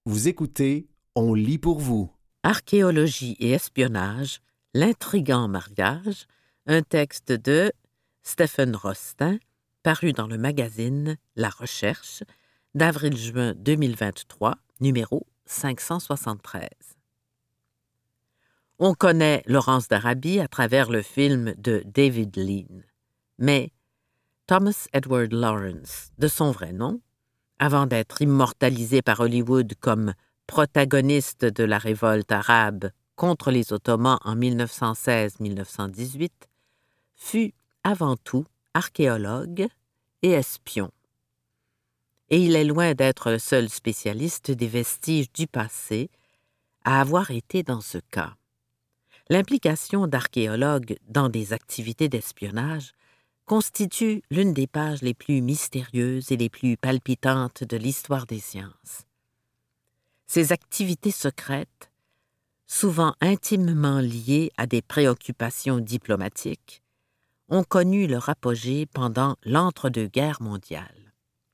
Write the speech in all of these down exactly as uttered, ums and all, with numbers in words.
Vous écoutez, on lit pour vous. Archéologie et espionnage, l'intrigant mariage, un texte de Stephen Rostin, paru dans le magazine La Recherche, d'avril-juin deux mille vingt-trois, numéro cinq cent soixante-treize. On connaît Laurence d'Arabie à travers le film de David Lean, mais Thomas Edward Lawrence, de son vrai nom, avant d'être immortalisé par Hollywood comme protagoniste de la révolte arabe contre les Ottomans en mille neuf cent seize à mille neuf cent dix-huit, fut avant tout archéologue et espion. Et il est loin d'être le seul spécialiste des vestiges du passé à avoir été dans ce cas. L'implication d'archéologues dans des activités d'espionnage constitue l'une des pages les plus mystérieuses et les plus palpitantes de l'histoire des sciences. Ces activités secrètes, souvent intimement liées à des préoccupations diplomatiques, ont connu leur apogée pendant l'entre-deux-guerres mondiales.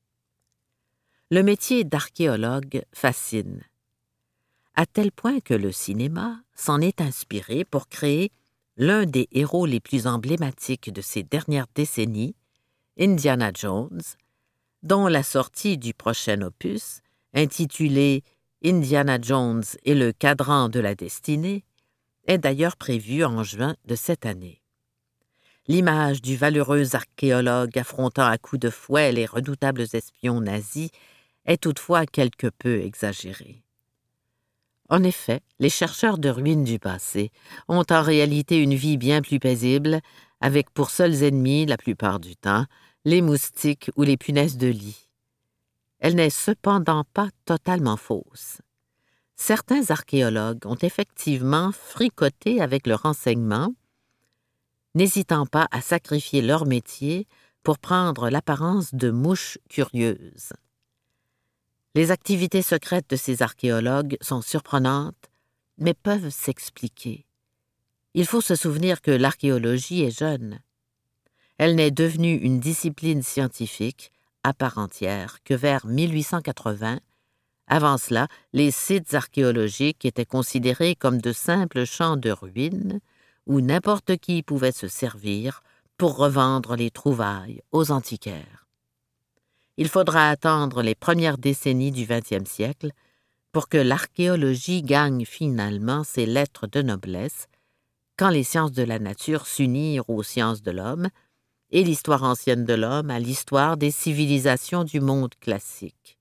Le métier d'archéologue fascine, à tel point que le cinéma s'en est inspiré pour créer l'un des héros les plus emblématiques de ces dernières décennies, Indiana Jones, dont la sortie du prochain opus, intitulé Indiana Jones et le cadran de la destinée, est d'ailleurs prévue en juin de cette année. L'image du valeureux archéologue affrontant à coups de fouet les redoutables espions nazis est toutefois quelque peu exagérée. En effet, les chercheurs de ruines du passé ont en réalité une vie bien plus paisible, avec pour seuls ennemis, la plupart du temps, les moustiques ou les punaises de lit. Elle n'est cependant pas totalement fausse. Certains archéologues ont effectivement fricoté avec le renseignement, n'hésitant pas à sacrifier leur métier pour prendre l'apparence de mouches curieuses. Les activités secrètes de ces archéologues sont surprenantes, mais peuvent s'expliquer. Il faut se souvenir que l'archéologie est jeune. Elle n'est devenue une discipline scientifique à part entière que vers mille huit cent quatre-vingts. Avant cela, les sites archéologiques étaient considérés comme de simples champs de ruines où n'importe qui pouvait se servir pour revendre les trouvailles aux antiquaires. Il faudra attendre les premières décennies du vingtième siècle pour que l'archéologie gagne finalement ses lettres de noblesse, quand les sciences de la nature s'unirent aux sciences de l'homme et l'histoire ancienne de l'homme à l'histoire des civilisations du monde classique.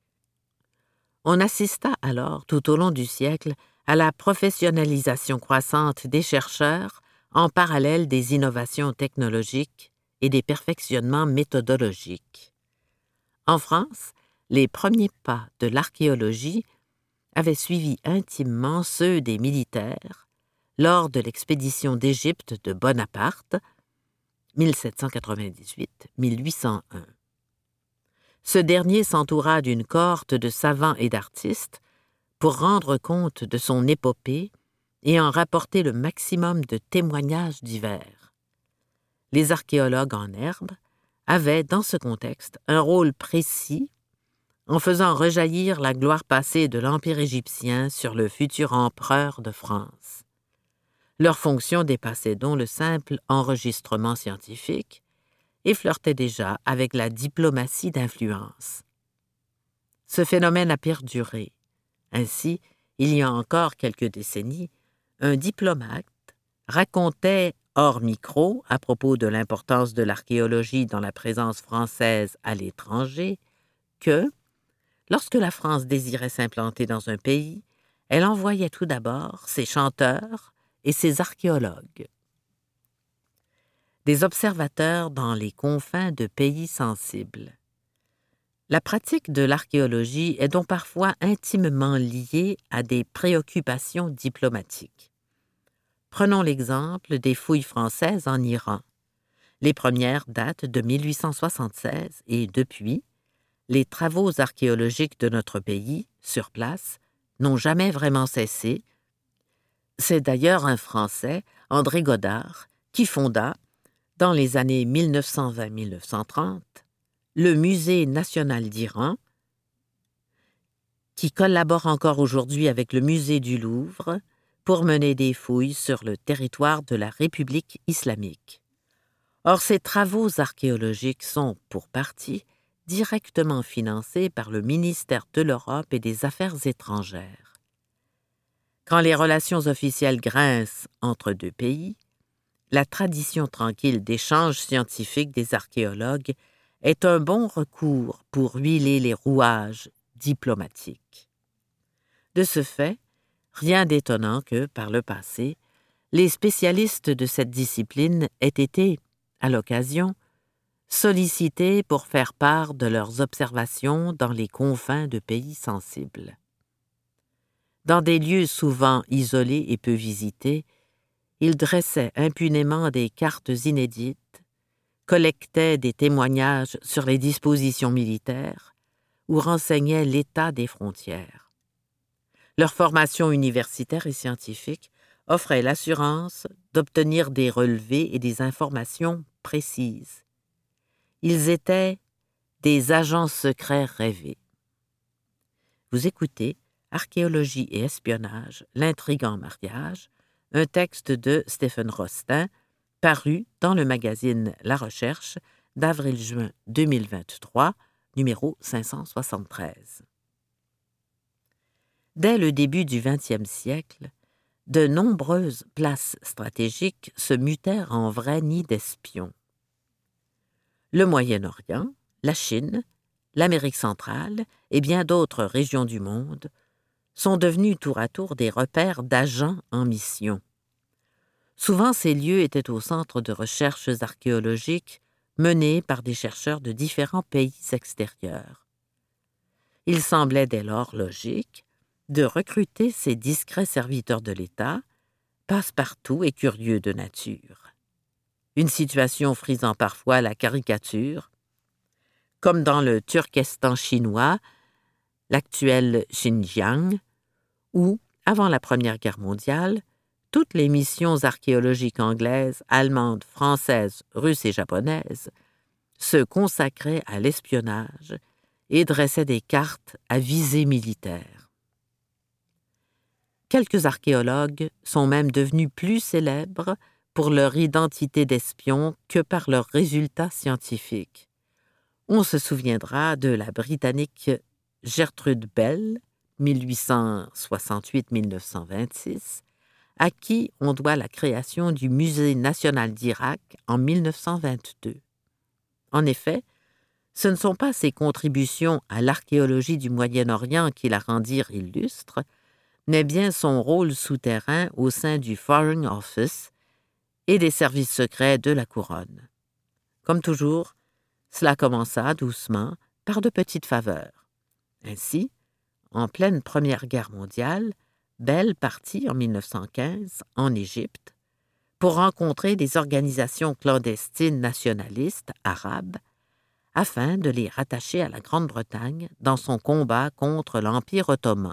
On assista alors, tout au long du siècle, à la professionnalisation croissante des chercheurs en parallèle des innovations technologiques et des perfectionnements méthodologiques. En France, les premiers pas de l'archéologie avaient suivi intimement ceux des militaires lors de l'expédition d'Égypte de Bonaparte, mille sept cent quatre-vingt-dix-huit à mille huit cent un. Ce dernier s'entoura d'une cohorte de savants et d'artistes pour rendre compte de son épopée et en rapporter le maximum de témoignages divers. Les archéologues en herbe avaient, dans ce contexte, un rôle précis en faisant rejaillir la gloire passée de l'Empire égyptien sur le futur empereur de France. Leur fonction dépassait donc le simple enregistrement scientifique et flirtait déjà avec la diplomatie d'influence. Ce phénomène a perduré. Ainsi, il y a encore quelques décennies, un diplomate racontait hors micro, à propos de l'importance de l'archéologie dans la présence française à l'étranger, que, lorsque la France désirait s'implanter dans un pays, elle envoyait tout d'abord ses chanteurs et ses archéologues. Des observateurs dans les confins de pays sensibles. La pratique de l'archéologie est donc parfois intimement liée à des préoccupations diplomatiques. Prenons l'exemple des fouilles françaises en Iran. Les premières datent de mille huit cent soixante-seize et depuis, les travaux archéologiques de notre pays, sur place, n'ont jamais vraiment cessé. C'est d'ailleurs un Français, André Godard, qui fonda, dans les années mille neuf cent vingt à mille neuf cent trente, le Musée national d'Iran, qui collabore encore aujourd'hui avec le musée du Louvre pour mener des fouilles sur le territoire de la République islamique. Or, ces travaux archéologiques sont, pour partie, directement financés par le ministère de l'Europe et des Affaires étrangères. Quand les relations officielles grincent entre deux pays, la tradition tranquille d'échanges scientifiques des archéologues est un bon recours pour huiler les rouages diplomatiques. De ce fait, rien d'étonnant que, par le passé, les spécialistes de cette discipline aient été, à l'occasion, sollicités pour faire part de leurs observations dans les confins de pays sensibles. Dans des lieux souvent isolés et peu visités, ils dressaient impunément des cartes inédites, collectaient des témoignages sur les dispositions militaires ou renseignaient l'état des frontières. Leur formation universitaire et scientifique offrait l'assurance d'obtenir des relevés et des informations précises. Ils étaient des agents secrets rêvés. Vous écoutez Archéologie et espionnage, l'intrigant mariage, un texte de Stephen Rostin, paru dans le magazine La Recherche d'avril-juin deux mille vingt-trois, numéro cinq cent soixante-treize. Dès le début du vingtième siècle, de nombreuses places stratégiques se mutèrent en vrais nids d'espions. Le Moyen-Orient, la Chine, l'Amérique centrale et bien d'autres régions du monde sont devenus tour à tour des repères d'agents en mission. Souvent, ces lieux étaient au centre de recherches archéologiques menées par des chercheurs de différents pays extérieurs. Il semblait dès lors logique de recruter ces discrets serviteurs de l'État, passe-partout et curieux de nature. Une situation frisant parfois la caricature, comme dans le Turkestan chinois, l'actuel Xinjiang, où, avant la Première Guerre mondiale, toutes les missions archéologiques anglaises, allemandes, françaises, russes et japonaises se consacraient à l'espionnage et dressaient des cartes à visée militaire. Quelques archéologues sont même devenus plus célèbres pour leur identité d'espion que par leurs résultats scientifiques. On se souviendra de la Britannique Gertrude Bell, mille huit cent soixante-huit à mille neuf cent vingt-six, à qui on doit la création du Musée national d'Irak en mille neuf cent vingt-deux. En effet, ce ne sont pas ses contributions à l'archéologie du Moyen-Orient qui la rendirent illustre, mais bien son rôle souterrain au sein du Foreign Office et des services secrets de la couronne. Comme toujours, cela commença doucement par de petites faveurs. Ainsi, en pleine Première Guerre mondiale, Bell partit en mille neuf cent quinze en Égypte pour rencontrer des organisations clandestines nationalistes arabes afin de les rattacher à la Grande-Bretagne dans son combat contre l'Empire ottoman.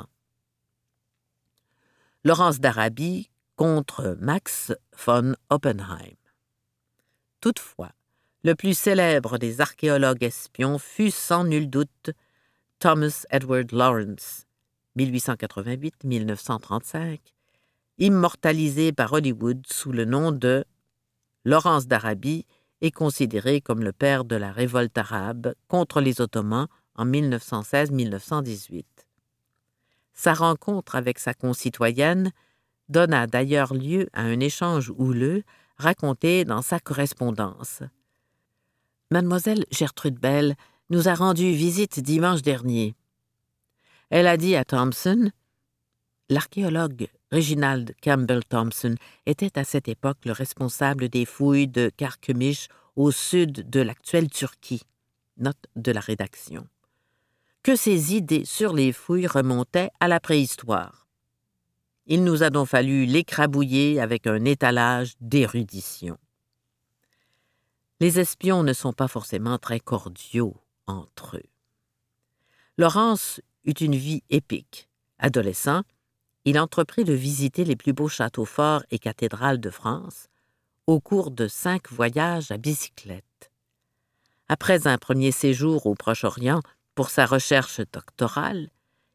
Laurence d'Arabie contre Max von Oppenheim. Toutefois, le plus célèbre des archéologues espions fut sans nul doute Thomas Edward Lawrence, mille huit cent quatre-vingt-huit à mille neuf cent trente-cinq, immortalisé par Hollywood sous le nom de Laurence d'Arabie est considéré comme le père de la révolte arabe contre les Ottomans en mille neuf cent seize à mille neuf cent dix-huit. Sa rencontre avec sa concitoyenne donna d'ailleurs lieu à un échange houleux raconté dans sa correspondance. Mademoiselle Gertrude Bell nous a rendu visite dimanche dernier. Elle a dit à Thompson, l'archéologue Reginald Campbell Thompson était à cette époque le responsable des fouilles de Carchemish au sud de l'actuelle Turquie. Note de la rédaction. Que ses idées sur les fouilles remontaient à la préhistoire. Il nous a donc fallu l'écrabouiller avec un étalage d'érudition. Les espions ne sont pas forcément très cordiaux entre eux. Laurence eut une vie épique. Adolescent, il entreprit de visiter les plus beaux châteaux forts et cathédrales de France au cours de cinq voyages à bicyclette. Après un premier séjour au Proche-Orient pour sa recherche doctorale,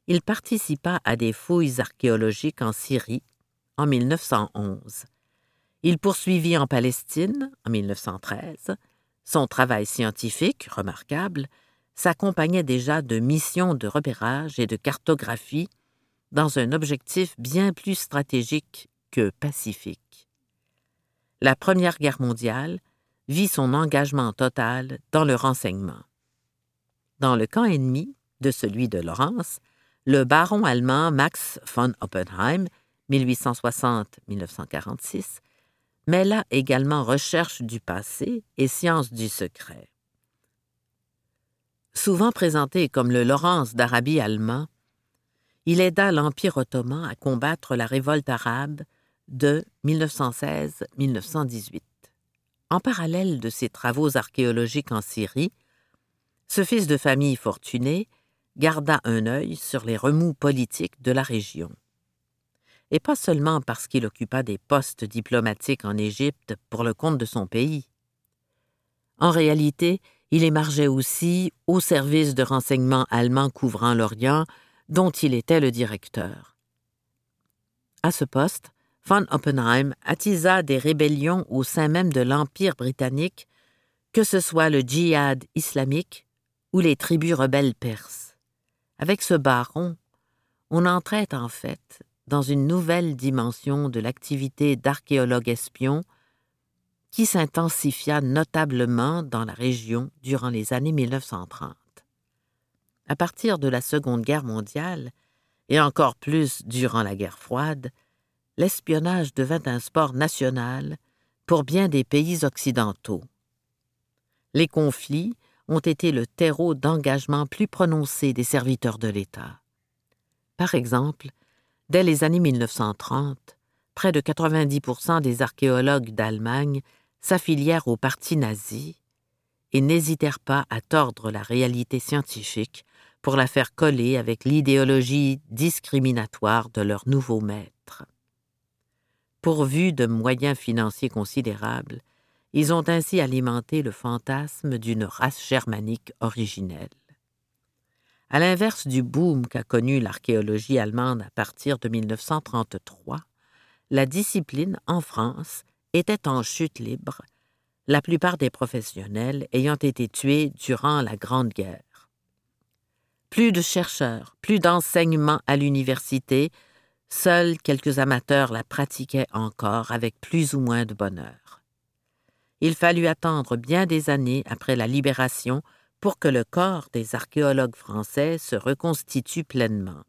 il participa à des fouilles archéologiques en Syrie en mille neuf cent onze. Il poursuivit en Palestine en mille neuf cent treize. Son travail scientifique, remarquable, s'accompagnait déjà de missions de repérage et de cartographie dans un objectif bien plus stratégique que pacifique. La Première Guerre mondiale vit son engagement total dans le renseignement. Dans le camp ennemi de celui de Laurens, le baron allemand Max von Oppenheim, mille huit cent soixante à mille neuf cent quarante-six, mêla également recherche du passé et science du secret. Souvent présenté comme le Laurens d'Arabie allemand, il aida l'Empire ottoman à combattre la révolte arabe de mille neuf cent seize à mille neuf cent dix-huit. En parallèle de ses travaux archéologiques en Syrie, ce fils de famille fortuné garda un œil sur les remous politiques de la région. Et pas seulement parce qu'il occupa des postes diplomatiques en Égypte pour le compte de son pays. En réalité, il émargeait aussi au service de renseignement allemand couvrant l'Orient, dont il était le directeur. À ce poste, von Oppenheim attisa des rébellions au sein même de l'Empire britannique, que ce soit le djihad islamique ou les tribus rebelles perses. Avec ce baron, on entrait en fait dans une nouvelle dimension de l'activité d'archéologue espion qui s'intensifia notablement dans la région durant les années mille neuf cent trente. À partir de la Seconde Guerre mondiale, et encore plus durant la guerre froide, l'espionnage devint un sport national pour bien des pays occidentaux. Les conflits ont été le terreau d'engagement plus prononcé des serviteurs de l'État. Par exemple, dès les années mille neuf cent trente, près de quatre-vingt-dix pour cent des archéologues d'Allemagne s'affilièrent au parti nazi et n'hésitèrent pas à tordre la réalité scientifique pour la faire coller avec l'idéologie discriminatoire de leur nouveau maître. Pourvus de moyens financiers considérables, ils ont ainsi alimenté le fantasme d'une race germanique originelle. À l'inverse du boom qu'a connu l'archéologie allemande à partir de mille neuf cent trente-trois, la discipline, en France, était en chute libre, la plupart des professionnels ayant été tués durant la Grande Guerre. Plus de chercheurs, plus d'enseignement à l'université, seuls quelques amateurs la pratiquaient encore avec plus ou moins de bonheur. Il fallut attendre bien des années après la Libération pour que le corps des archéologues français se reconstitue pleinement.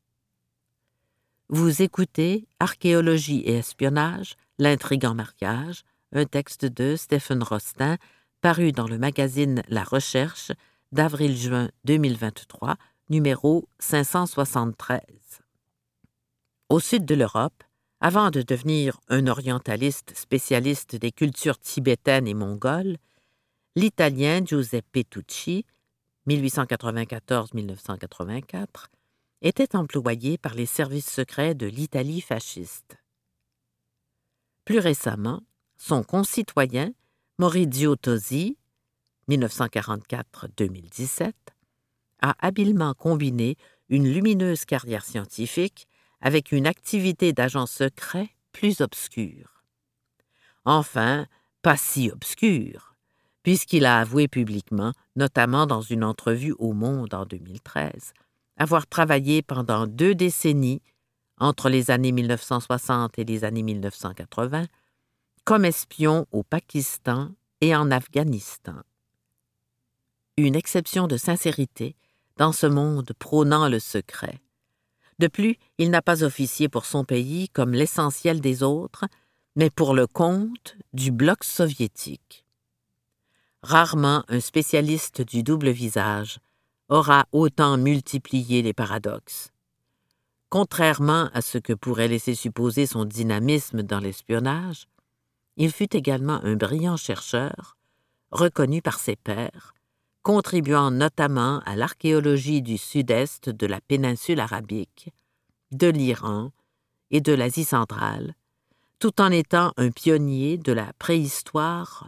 Vous écoutez Archéologie et espionnage, l'intrigant mariage, un texte de Stephen Rostin, paru dans le magazine La Recherche d'avril-juin deux mille vingt-trois, numéro cinq cent soixante-treize. Au sud de l'Europe, avant de devenir un orientaliste spécialiste des cultures tibétaines et mongoles, l'Italien Giuseppe Tucci, mille huit cent quatre-vingt-quatorze à mille neuf cent quatre-vingt-quatre, était employé par les services secrets de l'Italie fasciste. Plus récemment, son concitoyen, Maurizio Tosi, mille neuf cent quarante-quatre à deux mille dix-sept, a habilement combiné une lumineuse carrière scientifique avec une activité d'agent secret plus obscure. Enfin, pas si obscure, puisqu'il a avoué publiquement, notamment dans une entrevue au Monde en deux mille treize, avoir travaillé pendant deux décennies, entre les années mille neuf cent soixante et les années mille neuf cent quatre-vingts, comme espion au Pakistan et en Afghanistan. Une exception de sincérité dans ce monde prônant le secret. De plus, il n'a pas officié pour son pays comme l'essentiel des autres, mais pour le compte du bloc soviétique. Rarement un spécialiste du double visage aura autant multiplié les paradoxes. Contrairement à ce que pourrait laisser supposer son dynamisme dans l'espionnage, il fut également un brillant chercheur, reconnu par ses pairs, contribuant notamment à l'archéologie du sud-est de la péninsule arabique, de l'Iran et de l'Asie centrale, tout en étant un pionnier de la préhistoire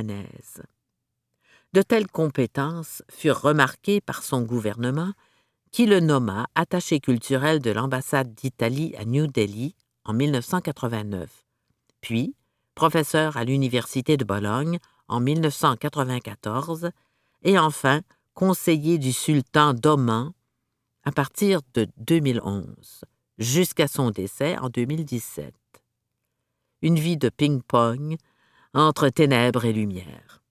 omanaise. De telles compétences furent remarquées par son gouvernement qui le nomma attaché culturel de l'ambassade d'Italie à New Delhi en mille neuf cent quatre-vingt-neuf, puis professeur à l'Université de Bologne en mille neuf cent quatre-vingt-quatorze et enfin conseiller du sultan d'Oman à partir de deux mille onze, jusqu'à son décès en deux mille dix-sept. Une vie de ping-pong entre ténèbres et lumière.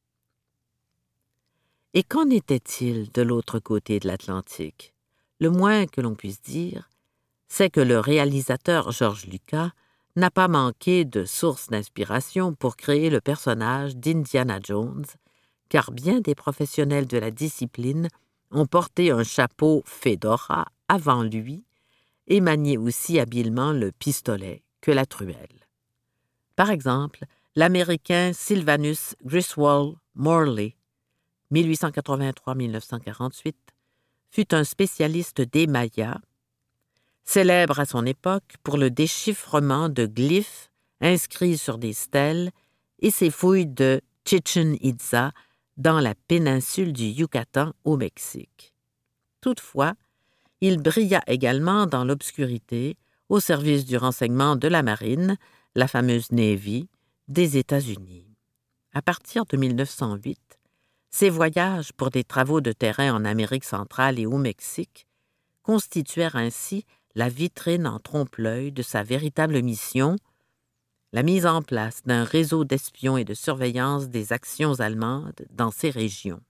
Et qu'en était-il de l'autre côté de l'Atlantique? Le moins que l'on puisse dire, c'est que le réalisateur George Lucas n'a pas manqué de sources d'inspiration pour créer le personnage d'Indiana Jones, car bien des professionnels de la discipline ont porté un chapeau fedora avant lui et manié aussi habilement le pistolet que la truelle. Par exemple, l'Américain Sylvanus Griswold Morley, mille huit cent quatre-vingt-trois à mille neuf cent quarante-huit, fut un spécialiste des Mayas, célèbre à son époque pour le déchiffrement de glyphes inscrits sur des stèles et ses fouilles de Chichen Itza dans la péninsule du Yucatan au Mexique. Toutefois, il brilla également dans l'obscurité au service du renseignement de la marine, la fameuse Navy, des États-Unis. À partir de mille neuf cent huit, ses voyages pour des travaux de terrain en Amérique centrale et au Mexique constituèrent ainsi la vitrine en trompe-l'œil de sa véritable mission, la mise en place d'un réseau d'espions et de surveillance des actions allemandes dans ces régions.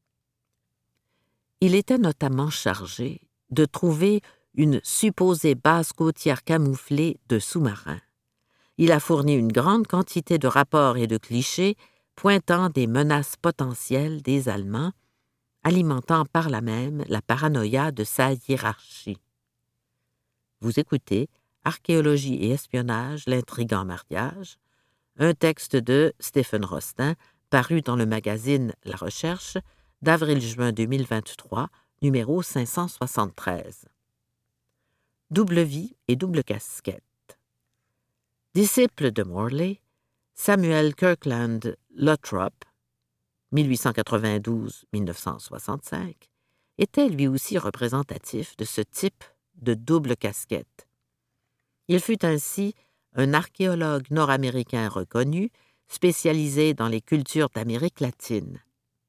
Il était notamment chargé de trouver une supposée base côtière camouflée de sous-marins. Il a fourni une grande quantité de rapports et de clichés pointant des menaces potentielles des Allemands, alimentant par là même la paranoïa de sa hiérarchie. Vous écoutez Archéologie et espionnage, l'intrigant mariage, un texte de Stephen Rostin, paru dans le magazine La Recherche, d'avril-juin deux mille vingt-trois, numéro cinq cent soixante-treize. Double vie et double casquette. Disciple de Morley, Samuel Kirkland Lothrop, mille huit cent quatre-vingt-douze à mille neuf cent soixante-cinq, était lui aussi représentatif de ce type de double casquette. Il fut ainsi un archéologue nord-américain reconnu, spécialisé dans les cultures d'Amérique latine.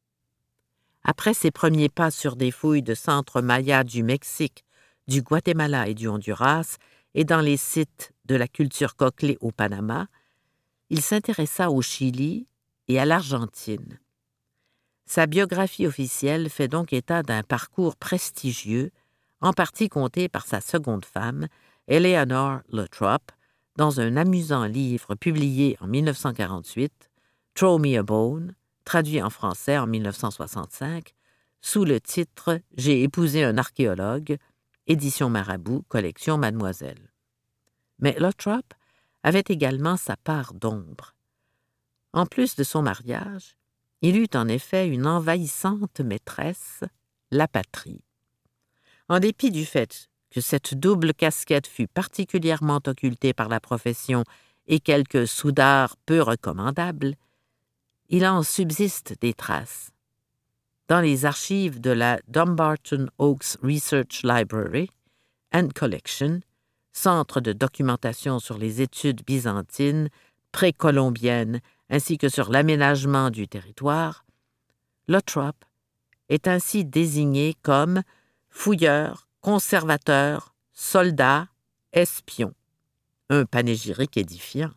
Après ses premiers pas sur des fouilles de centres mayas du Mexique, du Guatemala et du Honduras, et dans les sites de la culture Coclé au Panama, il s'intéressa au Chili et à l'Argentine. Sa biographie officielle fait donc état d'un parcours prestigieux, en partie compté par sa seconde femme, Eleanor Lothrop, dans un amusant livre publié en mille neuf cent quarante-huit, Throw Me a Bone, traduit en français en mille neuf cent soixante-cinq, sous le titre « J'ai épousé un archéologue », édition Marabout, collection Mademoiselle. Mais Lothrop avait également sa part d'ombre. En plus de son mariage, il eut en effet une envahissante maîtresse, la patrie. En dépit du fait que cette double casquette fut particulièrement occultée par la profession et quelques soudards peu recommandables, il en subsiste des traces. Dans les archives de la Dumbarton Oaks Research Library and Collection, centre de documentation sur les études byzantines, précolombiennes, ainsi que sur l'aménagement du territoire, Lothrop est ainsi désigné comme fouilleur, conservateur, soldat, espion. Un panégyrique édifiant.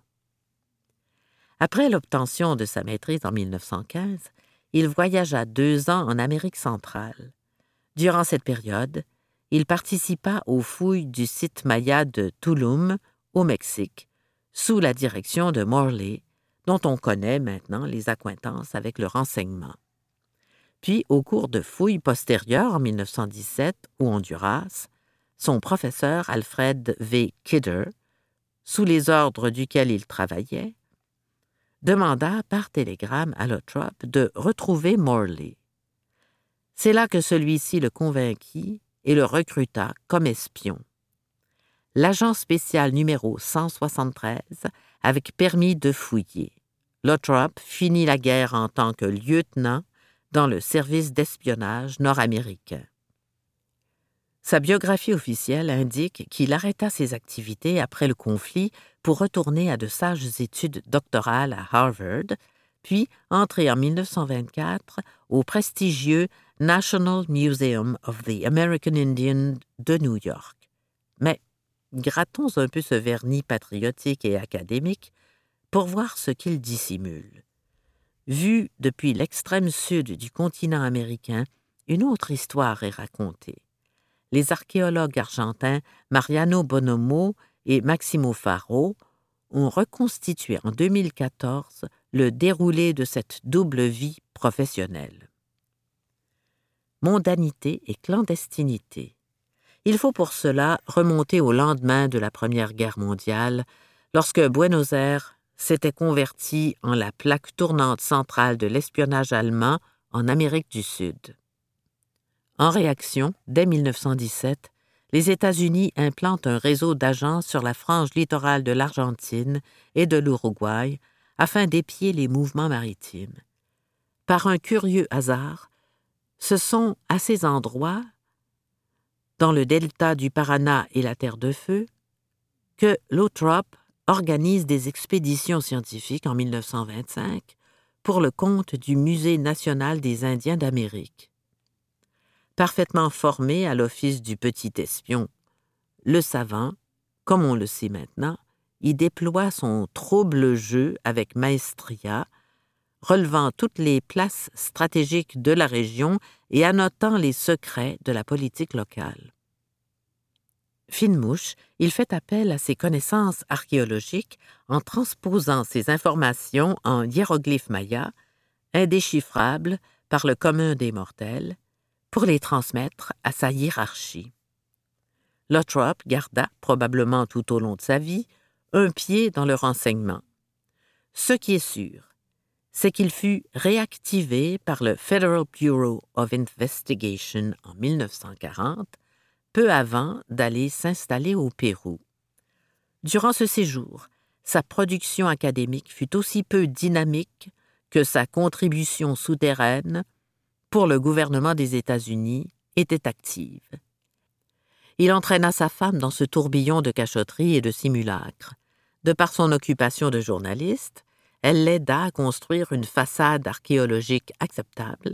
Après l'obtention de sa maîtrise en mille neuf cent quinze, il voyagea deux ans en Amérique centrale. Durant cette période, il participa aux fouilles du site maya de Tulum, au Mexique, sous la direction de Morley, dont on connaît maintenant les accointances avec le renseignement. Puis, au cours de fouilles postérieures en mille neuf cent dix-sept au Honduras, son professeur Alfred V. Kidder, sous les ordres duquel il travaillait, demanda par télégramme à Lothrop de retrouver Morley. C'est là que celui-ci le convainquit et le recruta comme espion. L'agent spécial numéro cent soixante-treize avait permis de fouiller. Lothrop finit la guerre en tant que lieutenant dans le service d'espionnage nord-américain. Sa biographie officielle indique qu'il arrêta ses activités après le conflit pour retourner à de sages études doctorales à Harvard, puis entrer en mille neuf cent vingt-quatre au prestigieux National Museum of the American Indian de New York. Mais grattons un peu ce vernis patriotique et académique pour voir ce qu'il dissimule. Vu depuis l'extrême sud du continent américain, une autre histoire est racontée. Les archéologues argentins Mariano Bonomo et Maximo Faro ont reconstitué en deux mille quatorze le déroulé de cette double vie professionnelle. Mondanité et clandestinité. Il faut pour cela remonter au lendemain de la Première Guerre mondiale, lorsque Buenos Aires s'était converti en la plaque tournante centrale de l'espionnage allemand en Amérique du Sud. En réaction, dès mille neuf cent dix-sept, les États-Unis implantent un réseau d'agents sur la frange littorale de l'Argentine et de l'Uruguay afin d'épier les mouvements maritimes. Par un curieux hasard, ce sont à ces endroits, dans le delta du Paraná et la Terre de Feu, que Lothrop organise des expéditions scientifiques en mille neuf cent vingt-cinq pour le compte du Musée national des Indiens d'Amérique. Parfaitement formé à l'office du petit espion, le savant, comme on le sait maintenant, y déploie son trouble jeu avec maestria, relevant toutes les places stratégiques de la région et annotant les secrets de la politique locale. Fine mouche, il fait appel à ses connaissances archéologiques en transposant ces informations en hiéroglyphes mayas, indéchiffrables par le commun des mortels, pour les transmettre à sa hiérarchie. Lothrop garda, probablement tout au long de sa vie, un pied dans le renseignement. Ce qui est sûr, c'est qu'il fut réactivé par le Federal Bureau of Investigation en mille neuf cent quarante, peu avant d'aller s'installer au Pérou. Durant ce séjour, sa production académique fut aussi peu dynamique que sa contribution souterraine pour le gouvernement des États-Unis était active. Il entraîna sa femme dans ce tourbillon de cachotterie et de simulacres. De par son occupation de journaliste, elle l'aida à construire une façade archéologique acceptable,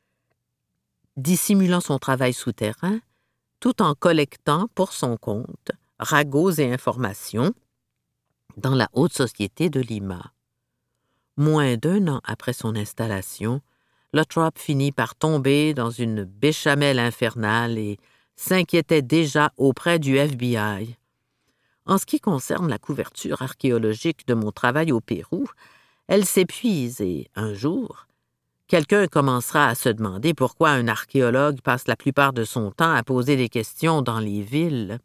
dissimulant son travail souterrain, tout en collectant pour son compte ragots et informations dans la haute société de Lima. Moins d'un an après son installation, Lothrop finit par tomber dans une béchamel infernale et s'inquiétait déjà auprès du F B I. En ce qui concerne la couverture archéologique de mon travail au Pérou, elle s'épuise et, un jour, quelqu'un commencera à se demander pourquoi un archéologue passe la plupart de son temps à poser des questions dans les villes.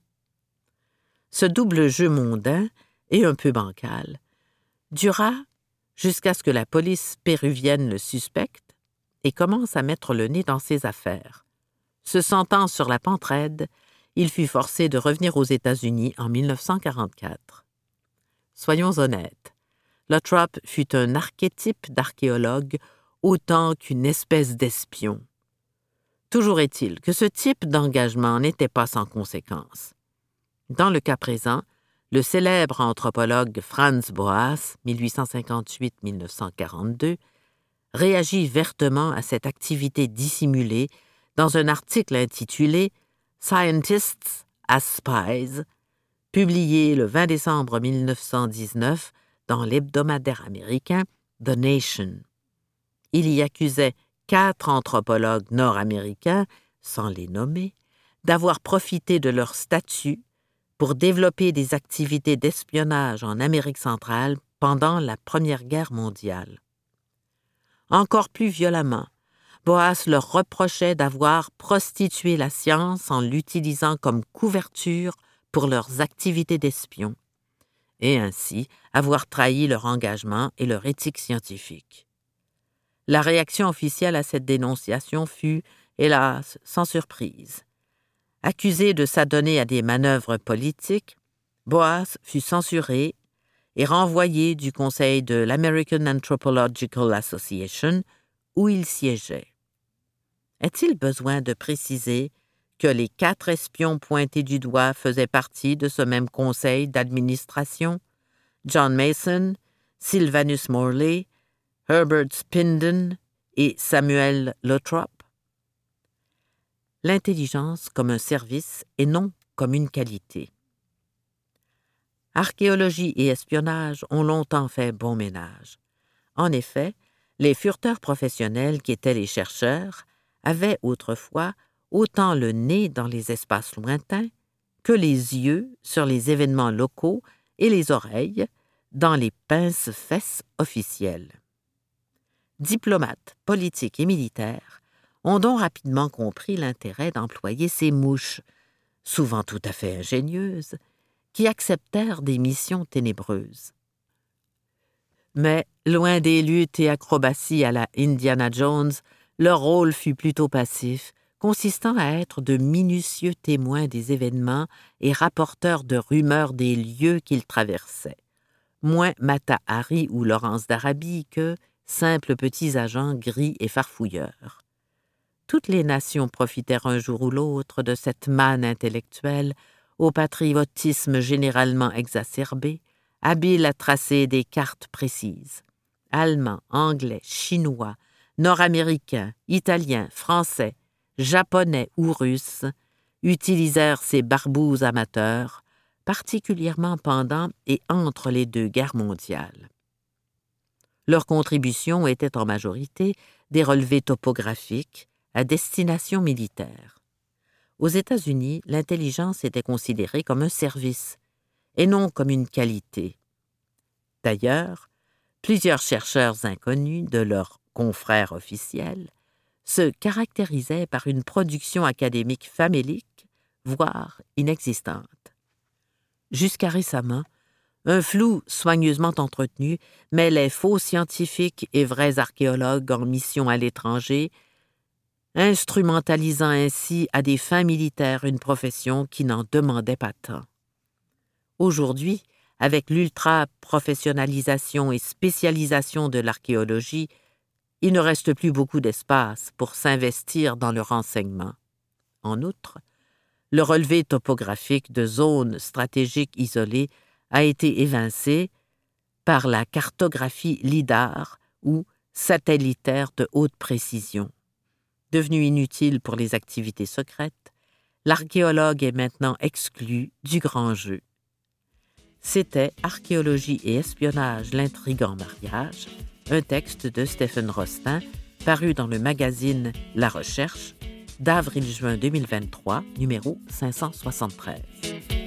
Ce double jeu mondain et un peu bancal dura jusqu'à ce que la police péruvienne le suspecte et commence à mettre le nez dans ses affaires. Se sentant sur la pente raide, il fut forcé de revenir aux États-Unis en mille neuf cent quarante-quatre. Soyons honnêtes, Lothrop fut un archétype d'archéologue autant qu'une espèce d'espion. Toujours est-il que ce type d'engagement n'était pas sans conséquences. Dans le cas présent, le célèbre anthropologue Franz Boas, mille huit cent cinquante-huit à mille neuf cent quarante-deux, réagit vertement à cette activité dissimulée dans un article intitulé « Scientists as Spies », publié le vingt décembre mille neuf cent dix-neuf dans l'hebdomadaire américain The Nation. Il y accusait quatre anthropologues nord-américains, sans les nommer, d'avoir profité de leur statut pour développer des activités d'espionnage en Amérique centrale pendant la Première Guerre mondiale. Encore plus violemment, Boas leur reprochait d'avoir prostitué la science en l'utilisant comme couverture pour leurs activités d'espions, et ainsi avoir trahi leur engagement et leur éthique scientifique. La réaction officielle à cette dénonciation fut, hélas, sans surprise. Accusé de s'adonner à des manœuvres politiques, Boas fut censuré et renvoyé du conseil de l'American Anthropological Association, où il siégeait. Est-il besoin de préciser que les quatre espions pointés du doigt faisaient partie de ce même conseil d'administration, John Mason, Sylvanus Morley, Herbert Spinden et Samuel Lothrop? L'intelligence comme un service et non comme une qualité. Archéologie et espionnage ont longtemps fait bon ménage. En effet, les fureteurs professionnels qui étaient les chercheurs avaient autrefois autant le nez dans les espaces lointains que les yeux sur les événements locaux et les oreilles dans les pince-fesses officielles. Diplomates, politiques et militaires ont donc rapidement compris l'intérêt d'employer ces mouches, souvent tout à fait ingénieuses, qui acceptèrent des missions ténébreuses. Mais, loin des luttes et acrobaties à la Indiana Jones, leur rôle fut plutôt passif, consistant à être de minutieux témoins des événements et rapporteurs de rumeurs des lieux qu'ils traversaient. Moins Mata Hari ou Laurence d'Arabie que simples petits agents gris et farfouilleurs. Toutes les nations profitèrent un jour ou l'autre de cette manne intellectuelle au patriotisme généralement exacerbé, habile à tracer des cartes précises. Allemands, Anglais, Chinois, Nord-Américains, Italiens, Français, Japonais ou Russes utilisèrent ces barbous amateurs, particulièrement pendant et entre les deux guerres mondiales. Leurs contributions étaient en majorité des relevés topographiques à destination militaire. Aux États-Unis, l'intelligence était considérée comme un service et non comme une qualité. D'ailleurs, plusieurs chercheurs inconnus de leurs confrères officiels se caractérisaient par une production académique famélique, voire inexistante. Jusqu'à récemment, un flou soigneusement entretenu mêlait faux scientifiques et vrais archéologues en mission à l'étranger, instrumentalisant ainsi à des fins militaires une profession qui n'en demandait pas tant. Aujourd'hui, avec l'ultra-professionnalisation et spécialisation de l'archéologie, il ne reste plus beaucoup d'espace pour s'investir dans le renseignement. En outre, le relevé topographique de zones stratégiques isolées a été évincé par la cartographie lidar ou satellitaire de haute précision. Devenu inutile pour les activités secrètes, l'archéologue est maintenant exclu du grand jeu. C'était Archéologie et espionnage, l'intrigant mariage, un texte de Stephen Rostin, paru dans le magazine La Recherche, d'avril-juin deux mille vingt-trois, numéro cinq cent soixante-treize.